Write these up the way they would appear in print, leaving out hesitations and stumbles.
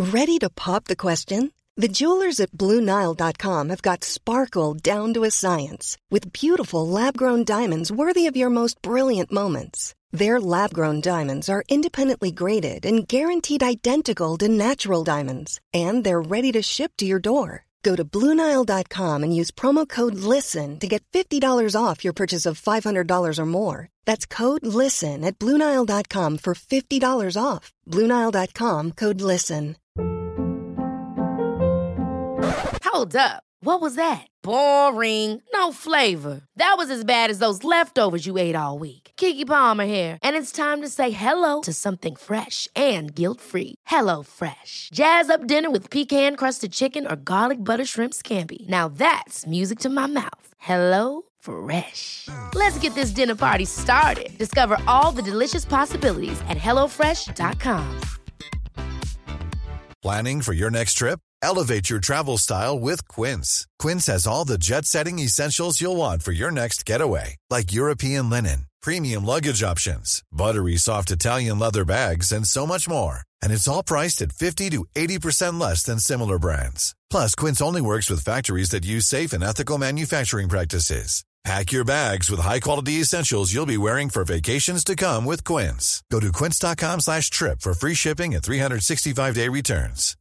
Ready to pop the question? The jewelers at BlueNile.com have got sparkle down to a science with beautiful lab-grown diamonds worthy of your most brilliant moments. Their lab-grown diamonds are independently graded and guaranteed identical to natural diamonds, and they're ready to ship to your door. Go to BlueNile.com and use promo code LISTEN to get $50 off your purchase of $500 or more. That's code LISTEN at BlueNile.com for $50 off. BlueNile.com, code LISTEN. Hold up. What was that? Boring. No flavor. That was as bad as those leftovers you ate all week. Keke Palmer here, and it's time to say hello to something fresh and guilt-free. Hello Fresh. Jazz up dinner with pecan-crusted chicken or garlic butter shrimp scampi. Now that's music to my mouth. Hello Fresh. Let's get this dinner party started. Discover all the delicious possibilities at HelloFresh.com. Planning for your next trip? Elevate your travel style with Quince. Quince has all the jet-setting essentials you'll want for your next getaway, like European linen, premium luggage options, buttery soft Italian leather bags, and so much more. And it's all priced at 50 to 80% less than similar brands. Plus, Quince only works with factories that use safe and ethical manufacturing practices. Pack your bags with high-quality essentials you'll be wearing for vacations to come with Quince. Go to quince.com/trip for free shipping and 365-day returns.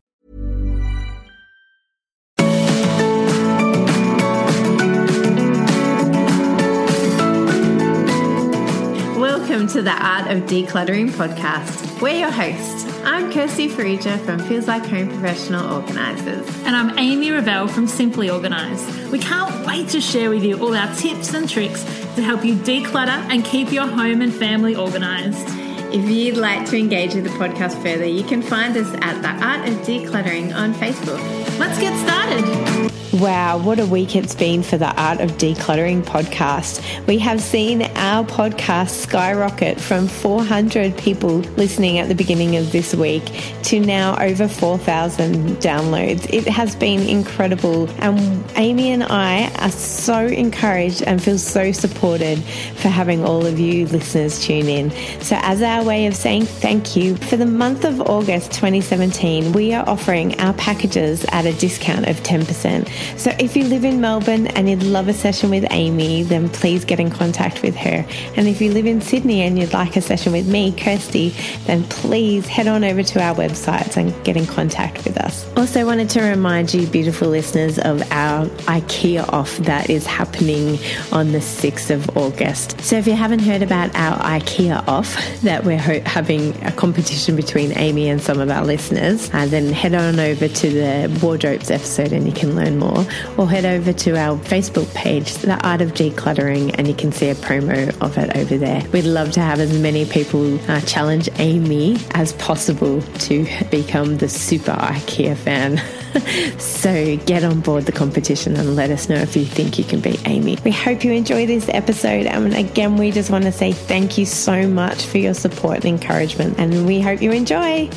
Welcome to the Art of Decluttering podcast. We're your hosts. I'm Kirsty Farija from Feels Like Home Professional Organisers. And I'm Amy Revell from Simply Organised. We can't wait to share with you all our tips and tricks to help you declutter and keep your home and family organised. If you'd like to engage with the podcast further, you can find us at The Art of Decluttering on Facebook. Let's get started. Wow, what a week it's been for the Art of Decluttering podcast. We have seen our podcast skyrocket from 400 people listening at the beginning of this week to now over 4,000 downloads. It has been incredible, and Amy and I are so encouraged and feel so supported for having all of you listeners tune in. So as our way of saying thank you, for the month of August 2017, we are offering our packages at a discount of 10%. So if you live in Melbourne and you'd love a session with Amy, then please get in contact with her. And if you live in Sydney and you'd like a session with me, Kirsty, then please head on over to our websites and get in contact with us. Also wanted to remind you, beautiful listeners, of our IKEA off that is happening on the 6th of August. So if you haven't heard about our IKEA off that we're having a competition between Amy and some of our listeners, then head on over to the wardrobes episode and you can learn more. Or head over to our Facebook page, The Art of Decluttering, and you can see a promo of it over there. We'd love to have as many people challenge Amy as possible to become the super IKEA fan. So get on board the competition and let us know if you think you can beat Amy. We hope you enjoy this episode. And again, we just want to say thank you so much for your support and encouragement. And we hope you enjoy.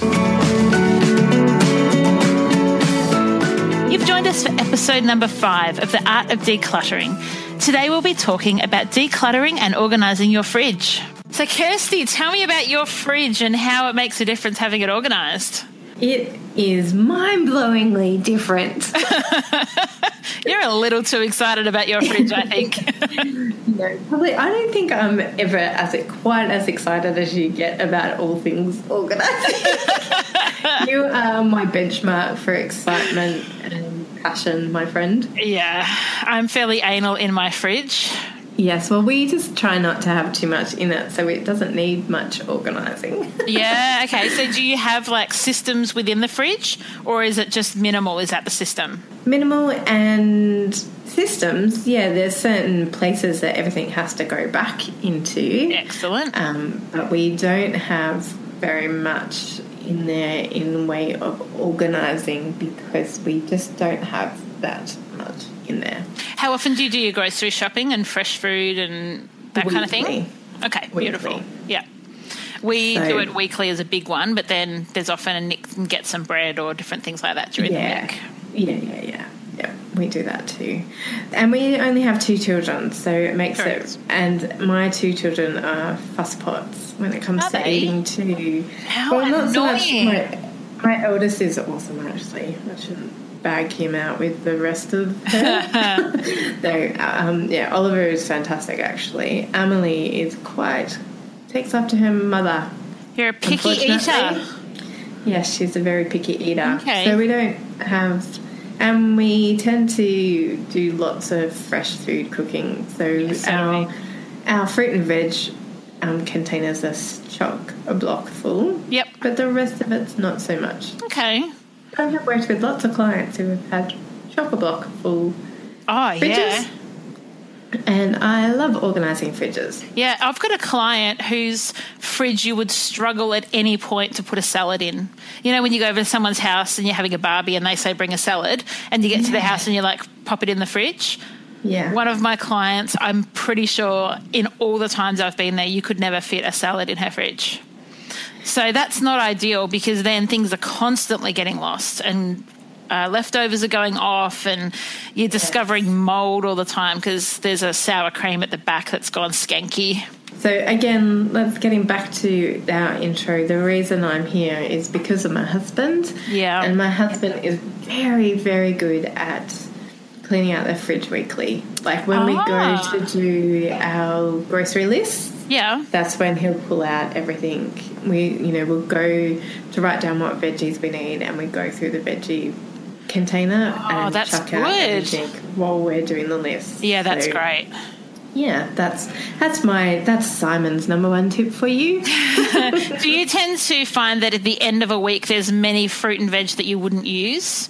You've joined us for episode number 5 of The Art of Decluttering. Today we'll be talking about decluttering and organising your fridge. So Kirsty, tell me about your fridge and how it makes a difference having it organised. It is mind-blowingly different. You're a little too excited about your fridge, I think. No, probably. I don't think I'm ever quite as excited as you get about all things organised. You are my benchmark for excitement and passion, my friend. Yeah, I'm fairly anal in my fridge. Yes, well, we just try not to have too much in it, so it doesn't need much organising. Yeah, okay. So do you have, like, systems within the fridge, or is it just minimal? Is that the system? Minimal and systems, yeah, there's certain places that everything has to go back into. Excellent. But we don't have very much in there in the way of organising because we just don't have that much in there. How often do you do your grocery shopping and fresh food and that kind of thing? Okay, beautiful. Weekly. Yeah. We do it weekly as a big one, but then there's often a nick and get some bread or different things like that during the week. Yeah, we do that too. And we only have 2 children, so it makes it... And my 2 children are fusspots when it comes to eating too. How annoying. My eldest is awesome, actually. I shouldn't bag him out with the rest of her. Though, Oliver is fantastic, actually. Emily is takes up to her mother. You're a picky eater. Yes, she's a very picky eater. Okay. So we don't have... And we tend to do lots of fresh food cooking. So our fruit and veg containers are chock-a-block full. Yep. But the rest of it's not so much. Okay. I have worked with lots of clients who have had chock-a-block full fridges. Yeah. And I love organising fridges. Yeah, I've got a client whose fridge you would struggle at any point to put a salad in. You know, when you go over to someone's house and you're having a barbie and they say bring a salad, and you get to the house and you're like, pop it in the fridge. Yeah. One of my clients, I'm pretty sure in all the times I've been there, you could never fit a salad in her fridge. So that's not ideal, because then things are constantly getting lost and leftovers are going off, and you're discovering mould all the time because there's a sour cream at the back that's gone skanky. So again, let's getting back to our intro. The reason I'm here is because of my husband. Yeah. And my husband is very, very good at cleaning out the fridge weekly. Like when we go to do our grocery list, that's when he'll pull out everything. We'll go to write down what veggies we need, and we go through the veggie container and chuck out everything while we're doing the list. Yeah, that's great. Yeah, that's Simon's number one tip for you. Do you tend to find that at the end of a week there's many fruit and veg that you wouldn't use?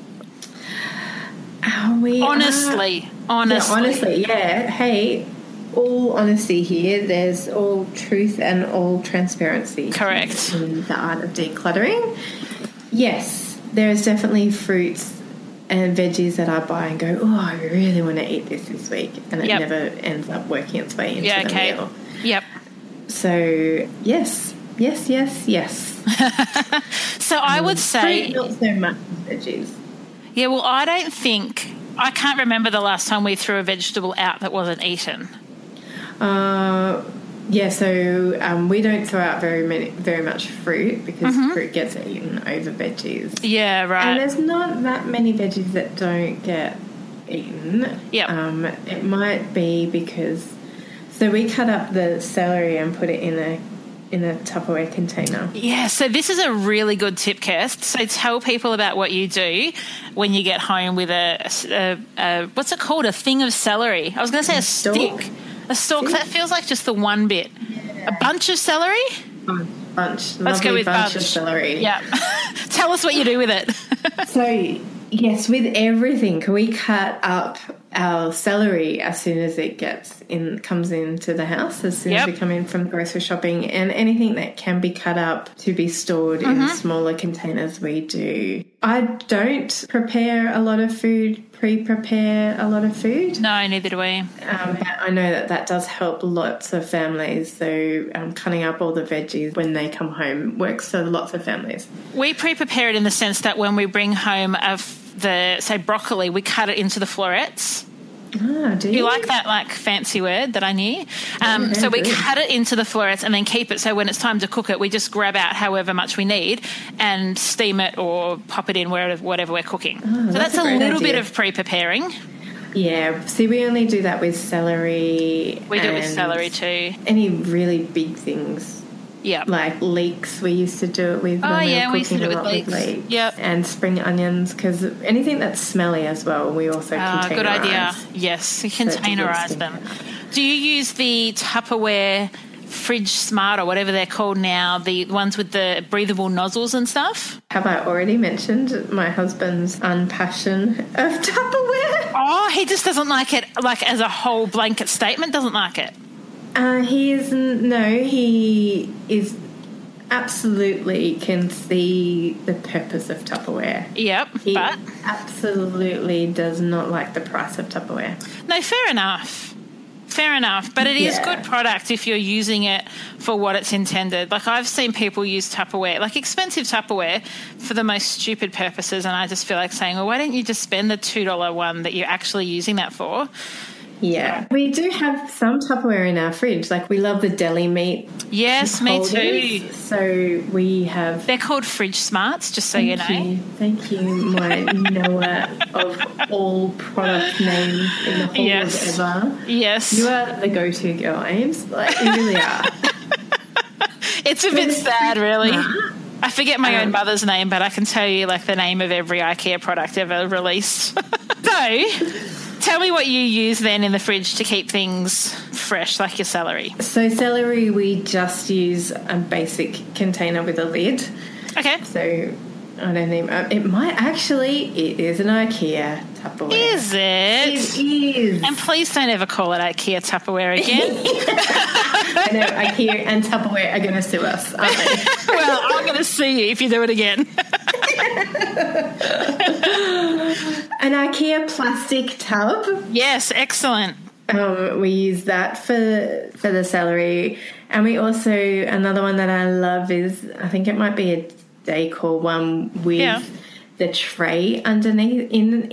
Honestly, yeah. Hey, all honesty here. There's all truth and all transparency. Correct. In the art of decluttering. Yes. There's definitely fruits and veggies that I buy and go, I really want to eat this week, and it never ends up working its way into the meal. Yep. So, yes. So I would say... Fruit, not so much veggies. Yeah, well, I can't remember the last time we threw a vegetable out that wasn't eaten. So we don't throw out very much fruit, because fruit gets eaten over veggies. Yeah, right. And there's not that many veggies that don't get eaten. Yeah. It might be because... So we cut up the celery and put it in a Tupperware container. Yeah, so this is a really good tip, Kirst. So tell people about what you do when you get home with a what's it called? A thing of celery. I was going to say a stick. A stalk. That feels like just the one bit. Yeah. A bunch of celery? Bunch. Let's go with bunch of celery. Yeah. Tell us what you do with it. So, yes, with everything, we cut up our celery as soon as it comes into the house, as soon as we come in from grocery shopping, and anything that can be cut up to be stored in smaller containers, we do. I don't prepare a lot of food, pre-prepare a lot of food. No, neither do we. But I know that does help lots of families. So cutting up all the veggies when they come home works for lots of families. We pre-prepare it in the sense that when we bring home say broccoli, we cut it into the florets. Oh, do you like that fancy word that I knew? So we cut it into the florets and then keep it, so when it's time to cook it, we just grab out however much we need and steam it or pop it in whatever we're cooking. So that's a little bit of pre-preparing. Yeah, see, we only do that with celery. We do it with celery too. Any really big things. Yeah, like leeks, we used to do it with. We used to do it with leeks. Yep, and spring onions, because anything that's smelly as well, we also containerize. Good idea. Yes, we containerize them. Do you use the Tupperware Fridge Smart or whatever they're called now, the ones with the breathable nozzles and stuff? Have I already mentioned my husband's unpassion of Tupperware? Oh, he just doesn't like it, like as a whole blanket statement. Doesn't like it. He is absolutely can see the purpose of Tupperware. Yep, he absolutely does not like the price of Tupperware. No, fair enough. But it is good product if you're using it for what it's intended. Like, I've seen people use Tupperware, like expensive Tupperware, for the most stupid purposes, and I just feel like saying, well, why don't you just spend the $2 one that you're actually using that for? Yeah. We do have some Tupperware in our fridge. Like, we love the deli meat. Yes, me too. So we have... They're called Fridge Smarts, just so you know. Thank you, my knower of all product names in the whole of ever. Yes. You are the go-to girl, Ames. Like, you really are. It's a bit sad, really. I forget my own mother's name, but I can tell you, like, the name of every IKEA product ever released. So, tell me what you use then in the fridge to keep things fresh, like your celery. So celery, we just use a basic container with a lid. Okay. So I don't even... It is an IKEA Tupperware. Is it? It is. And please don't ever call it IKEA Tupperware again. I know, IKEA and Tupperware are going to sue us, aren't they? Well, I'm going to sue you if you do it again. An IKEA plastic tub. Yes, excellent. We use that for the celery. And we also, another one that I love is, I think it might be a decor one with the tray underneath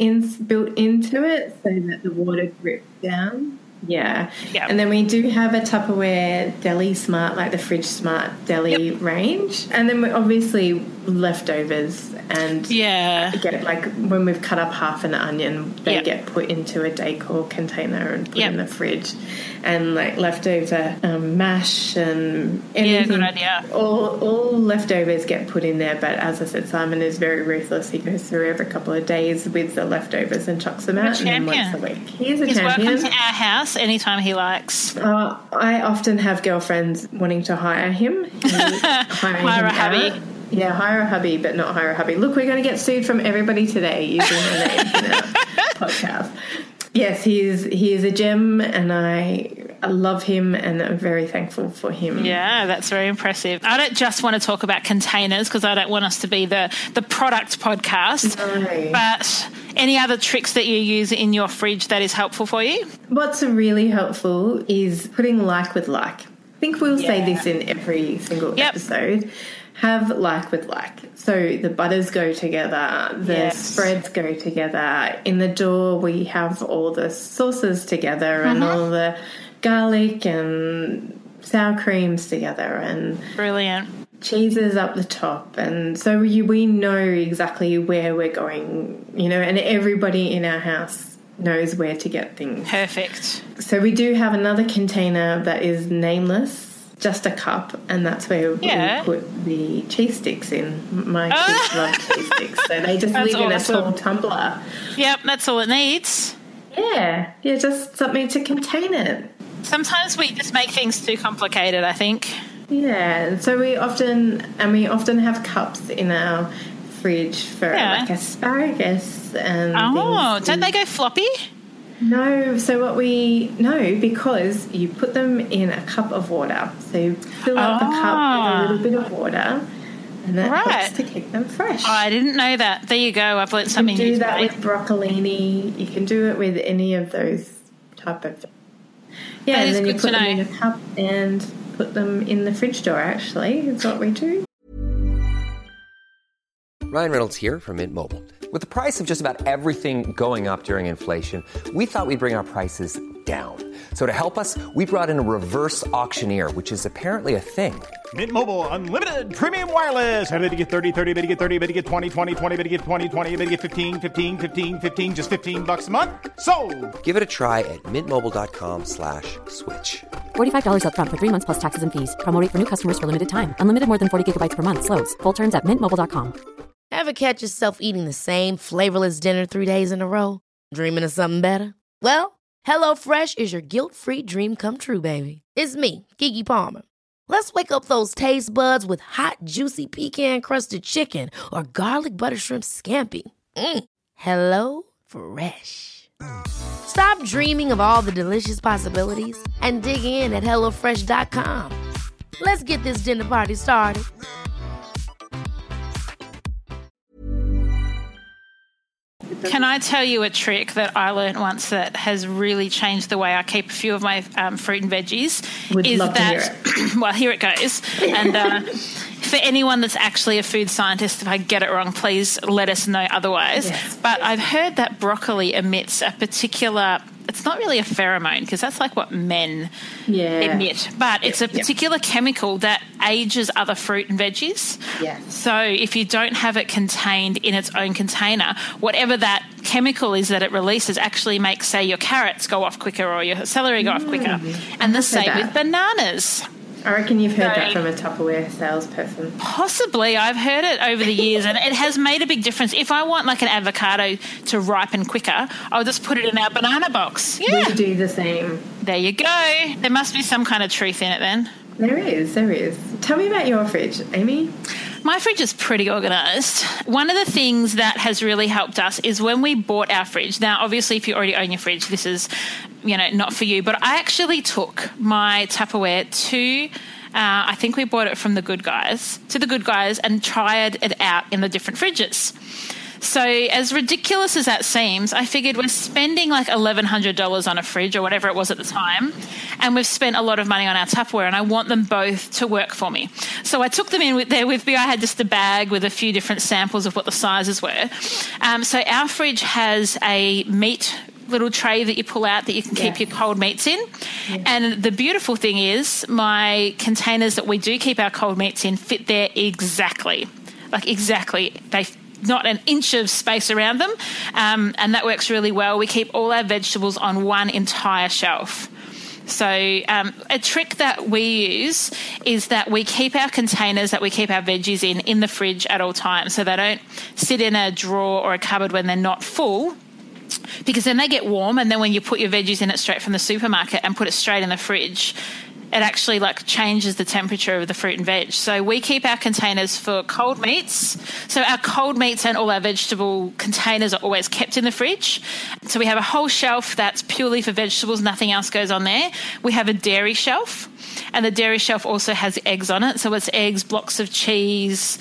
built into it so that the water drips down. Yeah. And then we do have a Tupperware Deli Smart, like the Fridge Smart Deli range. And then we obviously leftovers and get, like, when we've cut up half an onion, they get put into a decor container and put in the fridge. And, like, leftover mash and anything. Yeah, good idea. All leftovers get put in there, but as I said, Simon is very ruthless. He goes through every couple of days with the leftovers and chucks them out. And then once a week. He's champion. He's welcome to our house anytime he likes. I often have girlfriends wanting to hire him. Hire a hubby. Yeah, hire a hubby, but not hire a hubby. Look, we're going to get sued from everybody today using the name in our podcast. Yes, he is a gem, and I love him, and I'm very thankful for him. Yeah, that's very impressive. I don't just want to talk about containers because I don't want us to be the product podcast. No. But any other tricks that you use in your fridge that is helpful for you? What's really helpful is putting like with like. I think we'll say this in every single episode. Have like with like. So the butters go together, the spreads go together. In the door, we have all the sauces together and all the garlic and sour creams together and brilliant cheeses up the top. And so we know exactly where we're going, you know, and everybody in our house knows where to get things. Perfect. So we do have another container that is nameless, just a cup, and that's where we put the cheese sticks in. My kids love cheese sticks, so they just live in a tall tumbler. Yep, that's all it needs. Yeah, just something to contain it. Sometimes we just make things too complicated, I think. Yeah, so we often have cups in our fridge for like asparagus and things. Don't they go floppy? No, so because you put them in a cup of water. So you fill up the cup with a little bit of water, and that helps to keep them fresh. Oh, I didn't know that. There you go. I've learned something new. You can do that with broccolini. You can do it with any of those type of... Yeah, and then you put them in a cup and put them in the fridge door, actually. It's what we do. Ryan Reynolds here from Mint Mobile. With the price of just about everything going up during inflation, we thought we'd bring our prices down. So to help us, we brought in a reverse auctioneer, which is apparently a thing. Mint Mobile Unlimited Premium Wireless. How to get 30, 30, bit to get 30, bit to get 20, 20, 20, bit to get 20, 20, bit to get 15, 15, 15, 15, just $15 a month? Sold! Give it a try at mintmobile.com/switch. $45 up front for 3 months plus taxes and fees. Promo rate for new customers for limited time. Unlimited more than 40 gigabytes per month. Slows full terms at mintmobile.com. Ever catch yourself eating the same flavorless dinner 3 days in a row? Dreaming of something better? Well, HelloFresh is your guilt-free dream come true, baby. It's me, Keke Palmer. Let's wake up those taste buds with hot, juicy pecan-crusted chicken or garlic butter shrimp scampi. Hello Fresh. Stop dreaming of all the delicious possibilities and dig in at HelloFresh.com. Let's get this dinner party started. Can I tell you a trick that I learned once that has really changed the way I keep a few of my fruit and veggies? Would love to hear it. Well, here it goes. And for anyone that's actually a food scientist, if I get it wrong, please let us know otherwise. Yes. But I've heard that broccoli emits a particular it's not really a pheromone because that's like what men emit, but it's a particular chemical that ages other fruit and veggies. Yeah. So if you don't have it contained in its own container, whatever that chemical is that it releases actually makes, say, your carrots go off quicker or your celery go off quicker. And the same with bananas. I reckon you've heard that from a Tupperware salesperson. Possibly. I've heard it over the years, and it has made a big difference. If I want like an avocado to ripen quicker, I'll just put it in our banana box. Yeah. We do the same. There you go. There must be some kind of truth in it then. There is. Tell me about your fridge, Amy. My fridge is pretty organised. One of the things that has really helped us is when we bought our fridge. Now, obviously, if you already own your fridge, this is, not for you. But I actually took my Tupperware to, I think we bought it from the Good Guys, and tried it out in the different fridges. So as ridiculous as that seems, I figured we're spending like $1,100 on a fridge or whatever it was at the time, and we've spent a lot of money on our Tupperware, and I want them both to work for me. So I took them in there with me. I had just a bag with a few different samples of what the sizes were. So our fridge has a meat little tray that you pull out that you can keep your cold meats in. Yeah. And the beautiful thing is my containers that we do keep our cold meats in fit there exactly. They not an inch of space around them, and that works really well. We keep all our vegetables on one entire shelf. So a trick that we use is that we keep our containers that we keep our veggies in the fridge at all times, so they don't sit in a drawer or a cupboard when they're not full, because then they get warm, and then when you put your veggies in it straight from the supermarket and put it straight in the fridge, it actually changes the temperature of the fruit and veg. So we keep our containers for cold meats. So our cold meats and all our vegetable containers are always kept in the fridge. So we have a whole shelf that's purely for vegetables. Nothing else goes on there. We have a dairy shelf, and the dairy shelf also has eggs on it. So it's eggs, blocks of cheese,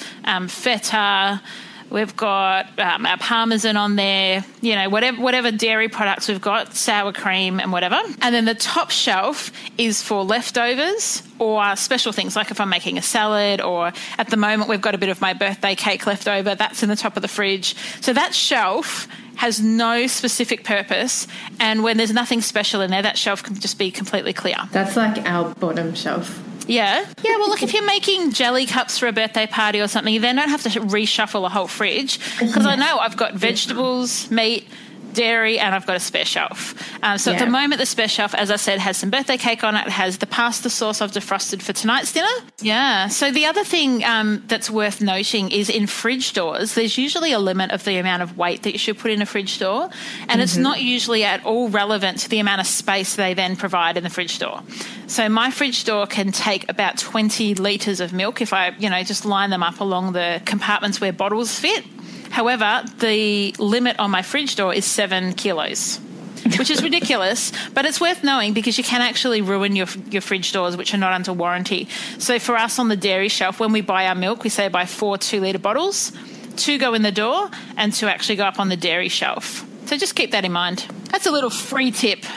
feta. We've got our Parmesan on there, whatever dairy products we've got, sour cream and whatever. And then the top shelf is for leftovers or special things, like if I'm making a salad, or at the moment we've got a bit of my birthday cake left over. That's in the top of the fridge. So that shelf has no specific purpose, and when there's nothing special in there, that shelf can just be completely clear. That's like our bottom shelf. Yeah. Well, look, if you're making jelly cups for a birthday party or something, you then don't have to reshuffle a whole fridge, because I know I've got vegetables, meat, dairy, and I've got a spare shelf. So at the moment, the spare shelf, as I said, has some birthday cake on it. It has the pasta sauce I've defrosted for tonight's dinner. Yeah. So the other thing that's worth noting is in fridge doors, there's usually a limit of the amount of weight that you should put in a fridge door, and it's not usually at all relevant to the amount of space they then provide in the fridge door. So my fridge door can take about 20 litres of milk if I, just line them up along the compartments where bottles fit. However, the limit on my fridge door is 7 kilos, which is ridiculous, but it's worth knowing because you can actually ruin your fridge doors, which are not under warranty. So for us on the dairy shelf, when we buy our milk, we say buy 4 2-litre bottles. 2 go in the door and 2 actually go up on the dairy shelf. So just keep that in mind. That's a little free tip.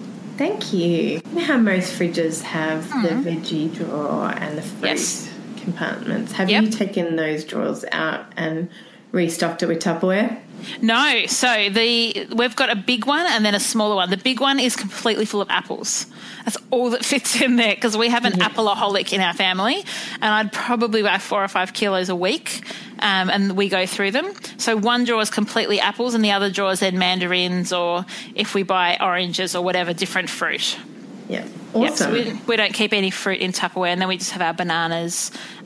Thank you. You know how most fridges have the veggie drawer and the fruit compartments. Have you taken those drawers out and restocked it with Tupperware? No. So we've got a big one and then a smaller one. The big one is completely full of apples. That's all that fits in there, because we have an appleaholic in our family, and I'd probably buy 4 or 5 kilos a week, and we go through them. So one drawer is completely apples, and the other drawer is then mandarins, or if we buy oranges or whatever, different fruit. Yeah, awesome. Yep, so we don't keep any fruit in Tupperware, and then we just have our bananas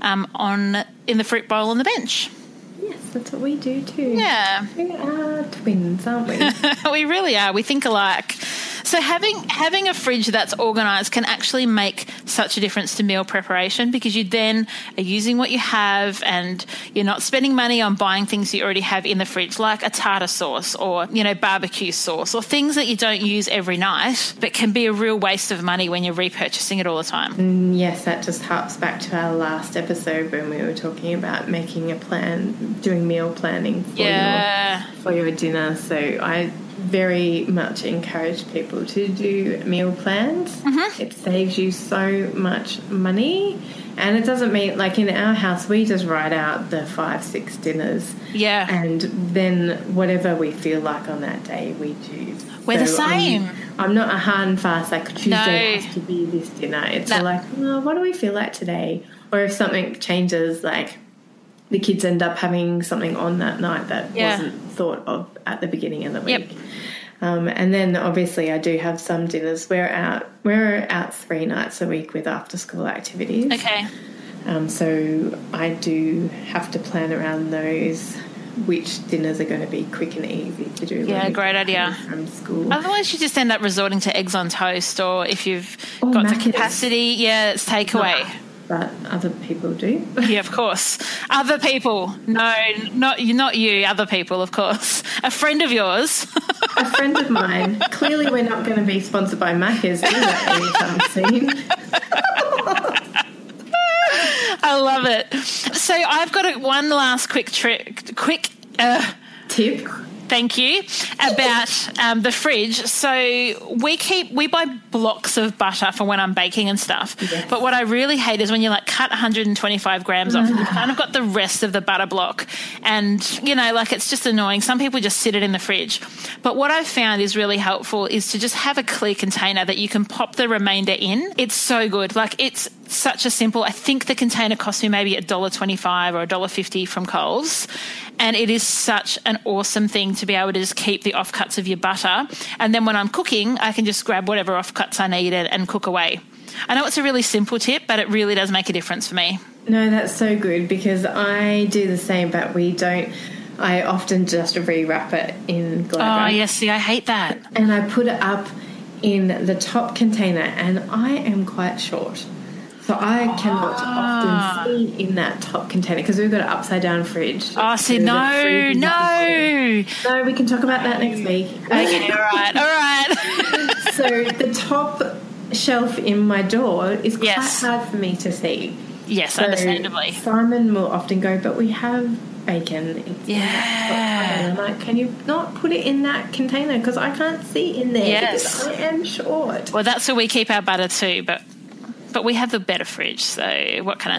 in the fruit bowl on the bench. Yes, that's what we do too. Yeah. We are twins, aren't we? We really are. We think alike. So having a fridge that's organised can actually make such a difference to meal preparation, because you then are using what you have and you're not spending money on buying things you already have in the fridge, like a tartar sauce or, barbecue sauce, or things that you don't use every night but can be a real waste of money when you're repurchasing it all the time. Yes, that just harps back to our last episode when we were talking about making a plan, doing meal planning for your dinner. So I very much encourage people to do meal plans. It saves you so much money. And it doesn't mean, like in our house, we just write out the 5-6 dinners. Yeah. And then whatever we feel like on that day, we choose. We're the same. I'm not a hard and fast, like Tuesday has to be this dinner. It's all like, oh, what do we feel like today? Or if something changes, like the kids end up having something on that night that wasn't thought of at the beginning of the week. Yep. And then obviously I do have some dinners. We're out 3 nights a week with after school activities. Okay. So I do have to plan around those, which dinners are going to be quick and easy to do. Yeah, great idea. From school. Otherwise you just end up resorting to eggs on toast, or if you've got the capacity, it's takeaway. But other people do. Yeah, of course. Other people. No, not you, other people, of course. A friend of yours. A friend of mine. Clearly we're not going to be sponsored by Macca's anytime soon. I love it. So I've got one last quick tip. Thank you. About the fridge. So we buy blocks of butter for when I'm baking and stuff. Yes. But what I really hate is when you like cut 125 grams off and you've kind of got the rest of the butter block, and it's just annoying. Some people just sit it in the fridge. But what I've found is really helpful is to just have a clear container that you can pop the remainder in. It's so good. Like, it's such a simple, I think the container cost me maybe $1.25 or $1.50 from Coles. And it is such an awesome thing to be able to just keep the offcuts of your butter. And then when I'm cooking, I can just grab whatever offcuts I need and cook away. I know it's a really simple tip, but it really does make a difference for me. No, that's so good, because I do the same, but we don't. I often just rewrap it in Glad wrap. Oh, yes, see, I hate that. And I put it up in the top container, and I am quite short. So I cannot often see in that top container because we've got an upside-down fridge. Oh, see, no. No, we can talk about that next week. Okay, all right. So the top shelf in my door is quite hard for me to see. Yes, so understandably. Simon will often go, but we have bacon. And I'm like, can you not put it in that container? Because I can't see in there because I am short. Well, that's where we keep our butter too, but we have the better fridge, so what can I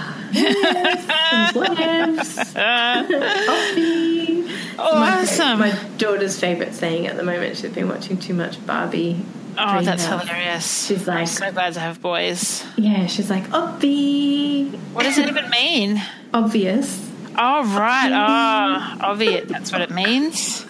say? Coffee. Awesome. My daughter's favourite saying at the moment, she's been watching too much Barbie. Oh, that's hilarious. She's like, I'm so glad to have boys. Yeah, she's like, obvi. What does it even mean? Obvious. Oh, right. Oh, obvious. That's what it means.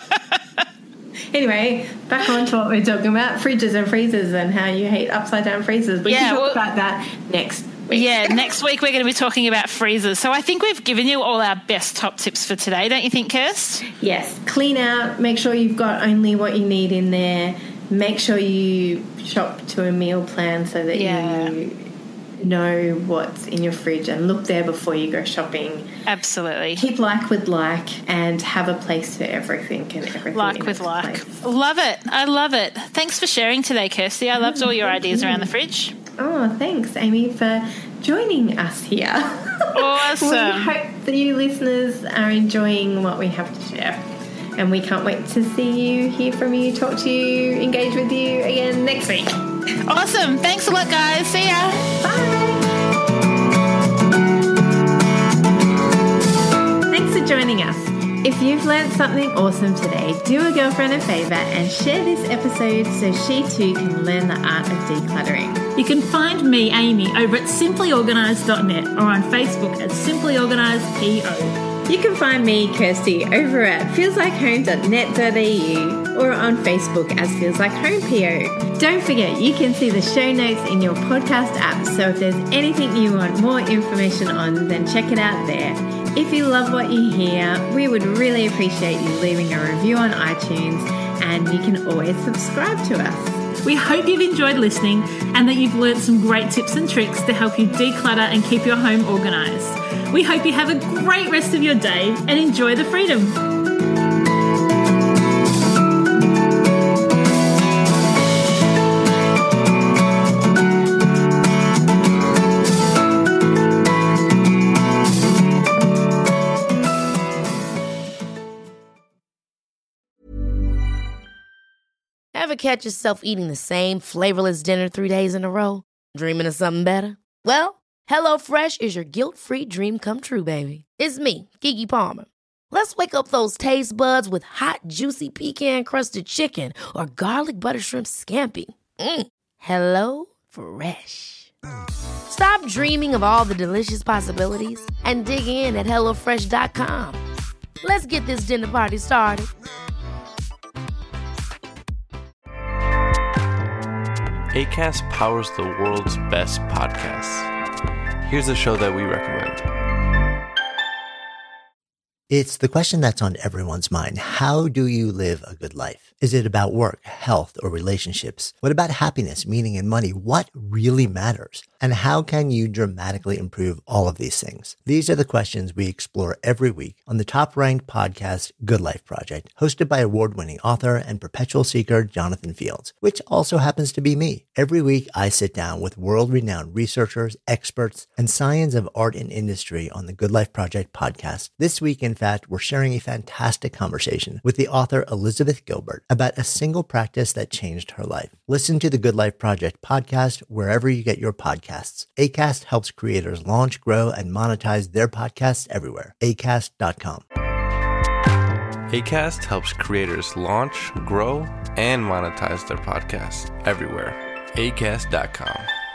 Anyway, back on to what we're talking about, fridges and freezers and how you hate upside-down freezers. We can talk about that next week. Yeah, next week we're going to be talking about freezers. So I think we've given you all our best top tips for today, don't you think, Kirst? Yes. Clean out. Make sure you've got only what you need in there. Make sure you shop to a meal plan so that you know what's in your fridge and look there before you go shopping. Absolutely. Keep like with like and have a place for everything and everything. Like with like. Love it. I love it. Thanks for sharing today, Kirsty. I loved all your ideas around the fridge. Oh, thanks, Amy, for joining us here. Awesome. We hope that you listeners are enjoying what we have to share. And we can't wait to see you, hear from you, talk to you, engage with you again next week. Awesome. Thanks a lot, guys. See ya. Bye. Thanks for joining us. If you've learned something awesome today, do a girlfriend a favour and share this episode so she too can learn the art of decluttering. You can find me, Amy, over at simplyorganised.net or on Facebook at simplyorganisedpo. You can find me, Kirsty, over at feelslikeHome.net.au or on Facebook as Feels Like Home PO. Don't forget, you can see the show notes in your podcast app, so if there's anything you want more information on, then check it out there. If you love what you hear, we would really appreciate you leaving a review on iTunes, and you can always subscribe to us. We hope you've enjoyed listening and that you've learned some great tips and tricks to help you declutter and keep your home organised. We hope you have a great rest of your day and enjoy the freedom. Ever catch yourself eating the same flavorless dinner 3 days in a row? Dreaming of something better? Well, HelloFresh is your guilt-free dream come true, baby. It's me, Keke Palmer. Let's wake up those taste buds with hot, juicy pecan-crusted chicken or garlic butter shrimp scampi. HelloFresh. Stop dreaming of all the delicious possibilities and dig in at HelloFresh.com. Let's get this dinner party started. Acast powers the world's best podcasts. Here's a show that we recommend. It's the question that's on everyone's mind. How do you live a good life? Is it about work, health, or relationships? What about happiness, meaning, and money? What really matters? And how can you dramatically improve all of these things? These are the questions we explore every week on the top-ranked podcast, Good Life Project, hosted by award-winning author and perpetual seeker Jonathan Fields, which also happens to be me. Every week, I sit down with world-renowned researchers, experts, and scions of art and industry on the Good Life Project podcast. This week, in fact, we're sharing a fantastic conversation with the author Elizabeth Gilbert about a single practice that changed her life. Listen to the Good Life Project podcast wherever you get your podcasts. Acast helps creators launch, grow, and monetize their podcasts everywhere. Acast.com. Acast helps creators launch, grow, and monetize their podcasts everywhere. Acast.com.